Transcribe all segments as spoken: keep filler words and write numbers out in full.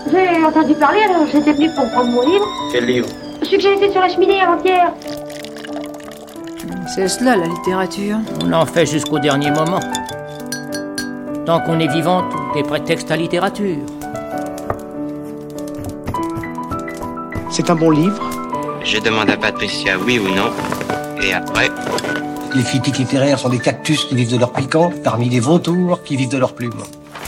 J'ai entendu parler, alors j'étais venu pour prendre mon livre. Quel livre? Celui que j'ai laissé sur la cheminée avant-hier. C'est cela, la littérature. On en fait jusqu'au dernier moment. Tant qu'on est vivant, tout est prétexte à littérature. C'est un bon livre. Je demande à Patricia oui ou non, et après... Les critiques littéraires sont des cactus qui vivent de leur piquant, parmi les vautours qui vivent de leurs plumes.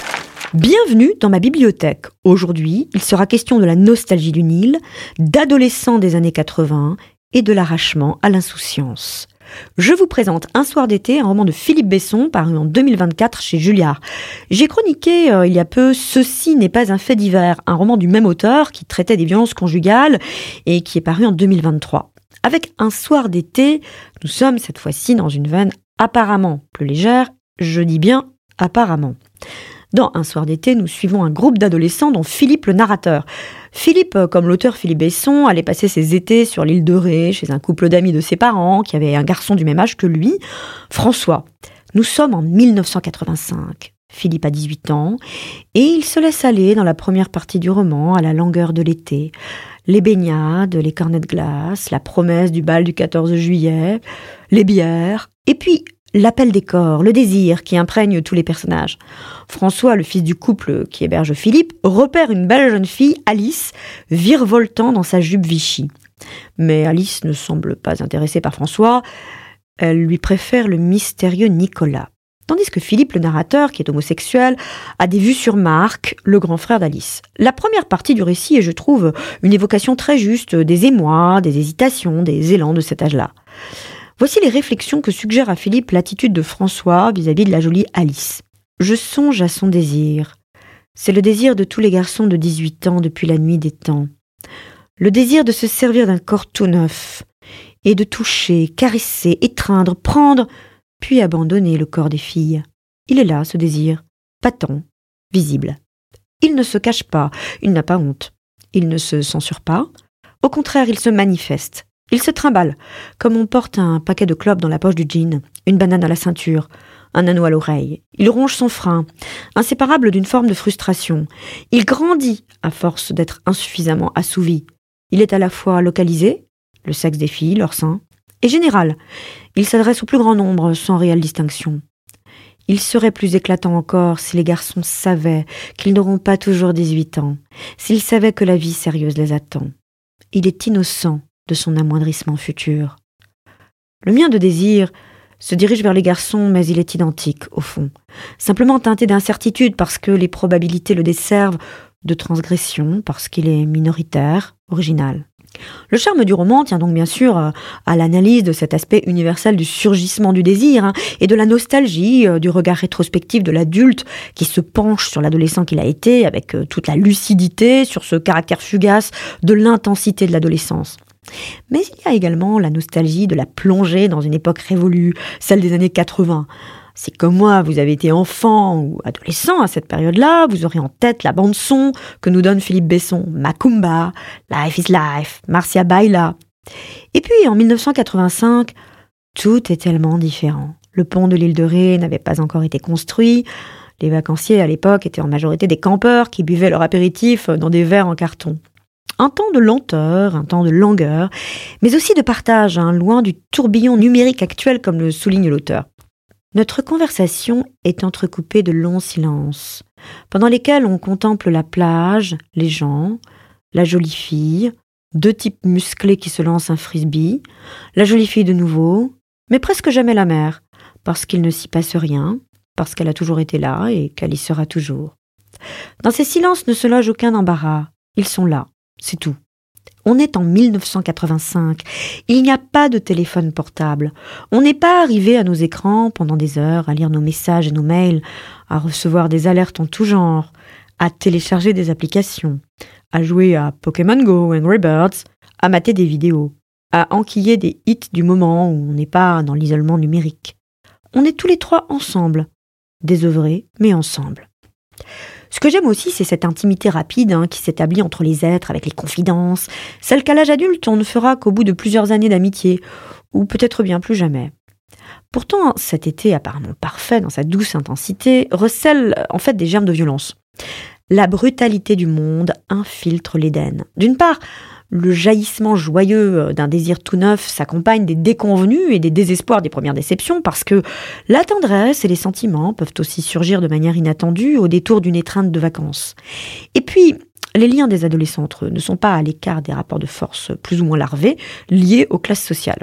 Bienvenue dans ma bibliothèque. Aujourd'hui, il sera question de la nostalgie du Nil, d'adolescents des années quatre-vingts et de l'arrachement à l'insouciance. Je vous présente Un soir d'été, un roman de Philippe Besson, paru en deux mille vingt-quatre chez Julliard. J'ai chroniqué euh, il y a peu « Ceci n'est pas un fait divers », un roman du même auteur qui traitait des violences conjugales et qui est paru en deux mille vingt-trois. Avec Un soir d'été, nous sommes cette fois-ci dans une veine apparemment plus légère, je dis bien apparemment. Dans Un soir d'été, nous suivons un groupe d'adolescents dont Philippe le narrateur. Philippe, comme l'auteur Philippe Besson, allait passer ses étés sur l'île de Ré, chez un couple d'amis de ses parents, qui avait un garçon du même âge que lui, François. Nous sommes en mille neuf cent quatre-vingt-cinq. Philippe a dix-huit ans, et il se laisse aller dans la première partie du roman à la langueur de l'été. Les baignades, les cornets de glace, la promesse du bal du quatorze juillet, les bières, et puis l'appel des corps, le désir qui imprègne tous les personnages. François, le fils du couple qui héberge Philippe, repère une belle jeune fille, Alice, virevoltant dans sa jupe Vichy. Mais Alice ne semble pas intéressée par François, elle lui préfère le mystérieux Nicolas. Tandis que Philippe, le narrateur, qui est homosexuel, a des vues sur Marc, le grand frère d'Alice. La première partie du récit est, je trouve, une évocation très juste des émois, des hésitations, des élans de cet âge-là. Voici les réflexions que suggère à Philippe l'attitude de François vis-à-vis de la jolie Alice. Je songe à son désir. C'est le désir de tous les garçons de dix-huit ans depuis la nuit des temps. Le désir de se servir d'un corps tout neuf et de toucher, caresser, étreindre, prendre, puis abandonner le corps des filles. Il est là, ce désir, patent, visible. Il ne se cache pas, il n'a pas honte. Il ne se censure pas. Au contraire, il se manifeste. Il se trimballe, comme on porte un paquet de clopes dans la poche du jean, une banane à la ceinture, un anneau à l'oreille. Il ronge son frein, inséparable d'une forme de frustration. Il grandit à force d'être insuffisamment assouvi. Il est à la fois localisé, le sexe des filles, leur sein, et général. Il s'adresse au plus grand nombre, sans réelle distinction. Il serait plus éclatant encore si les garçons savaient qu'ils n'auront pas toujours dix-huit ans, s'ils savaient que la vie sérieuse les attend. Il est innocent de son amoindrissement futur. Le mien de désir se dirige vers les garçons, mais il est identique, au fond. Simplement teinté d'incertitude parce que les probabilités le desservent, de transgression parce qu'il est minoritaire, original. Le charme du roman tient donc bien sûr à l'analyse de cet aspect universel du surgissement du désir hein, et de la nostalgie, euh, du regard rétrospectif de l'adulte qui se penche sur l'adolescent qu'il a été avec euh, toute la lucidité sur ce caractère fugace de l'intensité de l'adolescence. Mais il y a également la nostalgie de la plongée dans une époque révolue, celle des années quatre-vingts. Si comme moi, vous avez été enfant ou adolescent à cette période-là, vous aurez en tête la bande-son que nous donne Philippe Besson, Macumba, Life is Life, Marcia Baila. Et puis, en mille neuf cent quatre-vingt-cinq, tout est tellement différent. Le pont de l'île de Ré n'avait pas encore été construit. Les vacanciers, à l'époque, étaient en majorité des campeurs qui buvaient leur apéritif dans des verres en carton. Un temps de lenteur, un temps de langueur, mais aussi de partage, hein, loin du tourbillon numérique actuel comme le souligne l'auteur. Notre conversation est entrecoupée de longs silences, pendant lesquels on contemple la plage, les gens, la jolie fille, deux types musclés qui se lancent un frisbee, la jolie fille de nouveau, mais presque jamais la mère, parce qu'il ne s'y passe rien, parce qu'elle a toujours été là et qu'elle y sera toujours. Dans ces silences ne se loge aucun embarras, ils sont là. C'est tout. On est en mille neuf cent quatre-vingt-cinq. Il n'y a pas de téléphone portable. On n'est pas arrivé à nos écrans pendant des heures, à lire nos messages et nos mails, à recevoir des alertes en tout genre, à télécharger des applications, à jouer à Pokémon Go, Angry Birds, à mater des vidéos, à enquiller des hits du moment où on n'est pas dans l'isolement numérique. On est tous les trois ensemble, désœuvrés, mais ensemble. Ce que j'aime aussi, c'est cette intimité rapide hein, qui s'établit entre les êtres avec les confidences, celle qu'à l'âge adulte, on ne fera qu'au bout de plusieurs années d'amitié, ou peut-être bien plus jamais. Pourtant, cet été apparemment parfait dans sa douce intensité recèle en fait des germes de violence. La brutalité du monde infiltre l'Éden. D'une part, le jaillissement joyeux d'un désir tout neuf s'accompagne des déconvenus et des désespoirs des premières déceptions parce que la tendresse et les sentiments peuvent aussi surgir de manière inattendue au détour d'une étreinte de vacances. Et puis, les liens des adolescents entre eux ne sont pas à l'écart des rapports de force plus ou moins larvés liés aux classes sociales.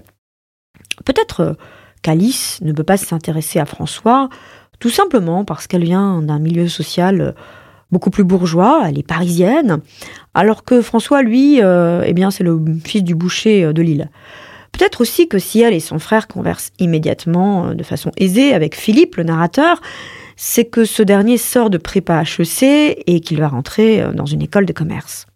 Peut-être qu'Alice ne peut pas s'intéresser à François tout simplement parce qu'elle vient d'un milieu social beaucoup plus bourgeois, elle est parisienne, alors que François, lui, euh, eh bien, c'est le fils du boucher de Lille. Peut-être aussi que si elle et son frère conversent immédiatement, de façon aisée, avec Philippe, le narrateur, c'est que ce dernier sort de prépa H E C et qu'il va rentrer dans une école de commerce.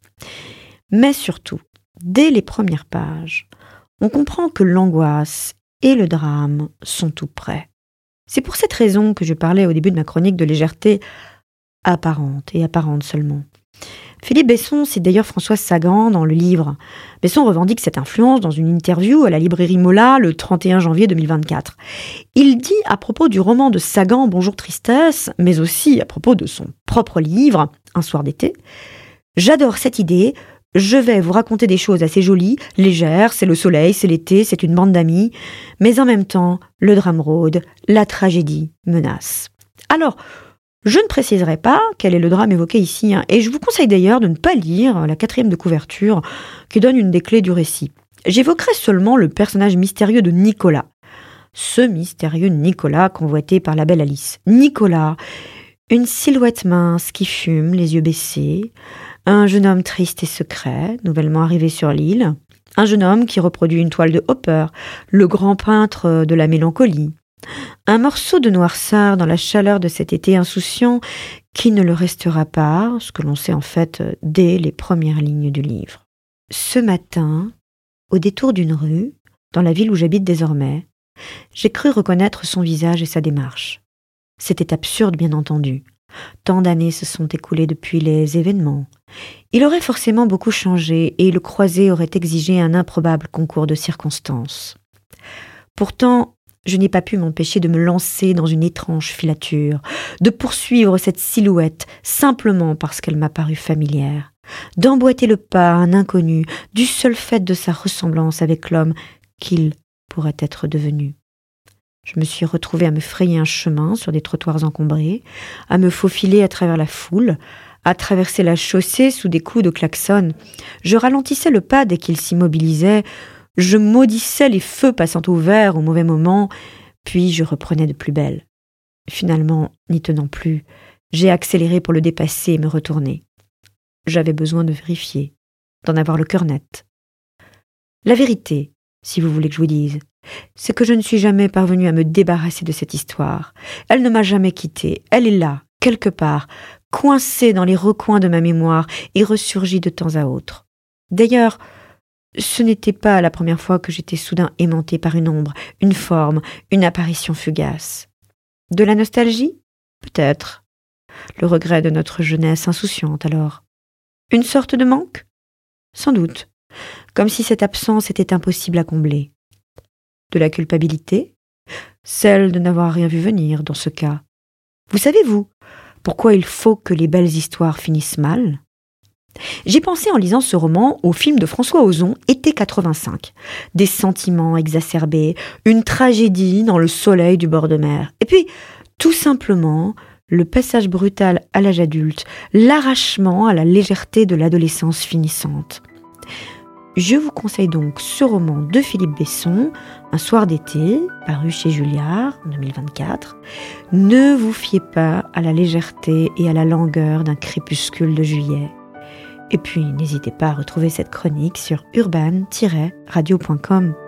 Mais surtout, dès les premières pages, on comprend que l'angoisse et le drame sont tout près. C'est pour cette raison que je parlais au début de ma chronique de légèreté apparente et apparente seulement. Philippe Besson cite d'ailleurs Françoise Sagan dans le livre. Besson revendique cette influence dans une interview à la librairie Mola le trente et un janvier deux mille vingt-quatre. Il dit à propos du roman de Sagan Bonjour Tristesse, mais aussi à propos de son propre livre Un soir d'été, « J'adore cette idée, je vais vous raconter des choses assez jolies, légères, c'est le soleil, c'est l'été, c'est une bande d'amis, mais en même temps, le drame rôde, la tragédie menace. » Alors, je ne préciserai pas quel est le drame évoqué ici, hein, et je vous conseille d'ailleurs de ne pas lire la quatrième de couverture qui donne une des clés du récit. J'évoquerai seulement le personnage mystérieux de Nicolas. Ce mystérieux Nicolas convoité par la belle Alice. Nicolas, une silhouette mince qui fume, les yeux baissés, un jeune homme triste et secret, nouvellement arrivé sur l'île, un jeune homme qui reproduit une toile de Hopper, le grand peintre de la mélancolie. Un morceau de noirceur dans la chaleur de cet été insouciant qui ne le restera pas, ce que l'on sait en fait dès les premières lignes du livre. Ce matin, au détour d'une rue, dans la ville où j'habite désormais, j'ai cru reconnaître son visage et sa démarche. C'était absurde, bien entendu. Tant d'années se sont écoulées depuis les événements. Il aurait forcément beaucoup changé et le croisé aurait exigé un improbable concours de circonstances. Pourtant, je n'ai pas pu m'empêcher de me lancer dans une étrange filature, de poursuivre cette silhouette simplement parce qu'elle m'a paru familière, d'emboîter le pas à un inconnu du seul fait de sa ressemblance avec l'homme qu'il pourrait être devenu. Je me suis retrouvée à me frayer un chemin sur des trottoirs encombrés, à me faufiler à travers la foule, à traverser la chaussée sous des coups de klaxon. Je ralentissais le pas dès qu'il s'immobilisait. Je maudissais les feux passant au vert au mauvais moment, puis je reprenais de plus belle. Finalement, n'y tenant plus, j'ai accéléré pour le dépasser et me retourner. J'avais besoin de vérifier, d'en avoir le cœur net. La vérité, si vous voulez que je vous dise, c'est que je ne suis jamais parvenue à me débarrasser de cette histoire. Elle ne m'a jamais quittée, elle est là, quelque part, coincée dans les recoins de ma mémoire et ressurgit de temps à autre. D'ailleurs, ce n'était pas la première fois que j'étais soudain aimantée par une ombre, une forme, une apparition fugace. De la nostalgie ? Peut-être. Le regret de notre jeunesse insouciante, alors. Une sorte de manque ? Sans doute. Comme si cette absence était impossible à combler. De la culpabilité ? Celle de n'avoir rien vu venir, dans ce cas. Vous savez, vous, pourquoi il faut que les belles histoires finissent mal ? J'ai pensé en lisant ce roman au film de François Ozon, Été quatre-vingt-cinq. Des sentiments exacerbés, une tragédie dans le soleil du bord de mer. Et puis, tout simplement, le passage brutal à l'âge adulte, l'arrachement à la légèreté de l'adolescence finissante. Je vous conseille donc ce roman de Philippe Besson, Un soir d'été, paru chez Julliard en deux mille vingt-quatre. Ne vous fiez pas à la légèreté et à la langueur d'un crépuscule de juillet. Et puis, n'hésitez pas à retrouver cette chronique sur urban tiret radio point com.